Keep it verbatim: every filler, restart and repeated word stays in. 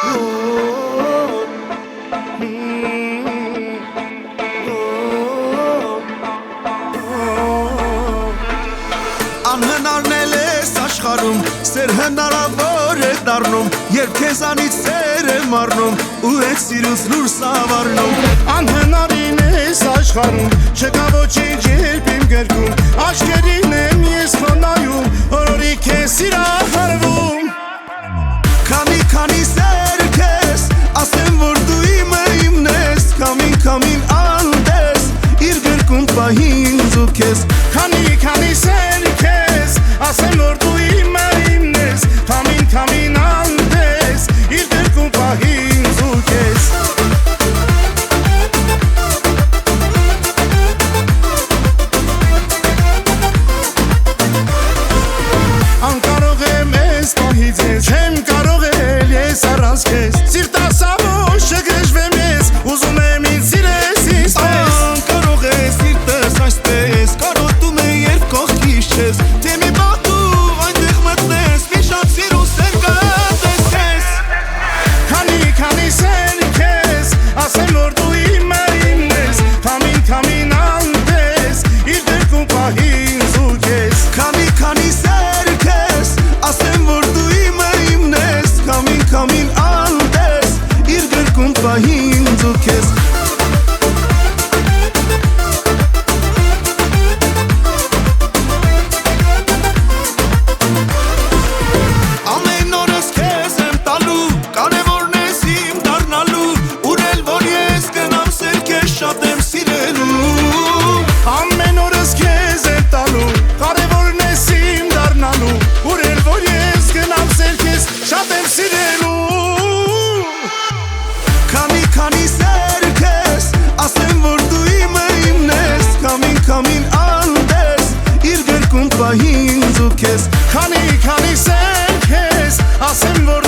Անհնարն էլ ես աշխարում, սեր հնարավոր է դառնում, երբ քեզանից սեր է մառնում, ու այդ սիրուց դուրս ավառնում։ Անհնարին ես աշխարում, չկա ոչինչ երբ իմ գրքում, աչքերին եմ ես խոնայում, օրորի քեզ սիրահարվում։ Քանի քանի սեր քեզ, ասեմ որ դու իմը իմն ես, քամին քամին անտես, իր գրքում պահի ինձ ու քեզ։ Քանի քանի սեր քեզ, ասեմ որ դու իմը իմն ես, քամին քամին անտես, իր գրքում պահի ինձ ու քեզ։ Անկարող եմ ես պահից ես, չեմ կարող էլ ես առանց քեզ, սիրտս ամոչ չգժվեմ ես, ուզում եմ ինձ սիրես ինձպես։ Անկարող է սիրտս այսպես, կարոտում է երբ կողքիս չես, թե մի բախ դու այնտեղ մտնես, մի շատ սիրու սեր կտեսես։ Քանի քանի սեր քեզ, ասեմ որ դու իմը իմն ես, քամին քամին անտես, իր գրքում պահի ինձ ու քեզ։ Քանի քանի սեր քեզ, ասեմ որ դու իմը իմն ես, քամին քամին անտես, իր գրքում պահի ինձ ու քեզ։ Ամեն օրս քեզ եմ տալու, կարևորն ես իմ դառնալու, ուր էլ որ ես գնամ սեր քեզ շատ եմ սիրելու։ Ամեն օրս քեզ եմ տալու, կարևորն ես իմ դառնալու, ուր էլ որ ես գնամ սեր քեզ շատ եմ սիրելու։ Քանի քանի սեր քեզ, ասեմ որ դու իմը իմն ես, քամին քամին անտես, իր գրքում պահի ինձ ու քեզ։ Քանի քանի սեր քեզ, ասեմ որ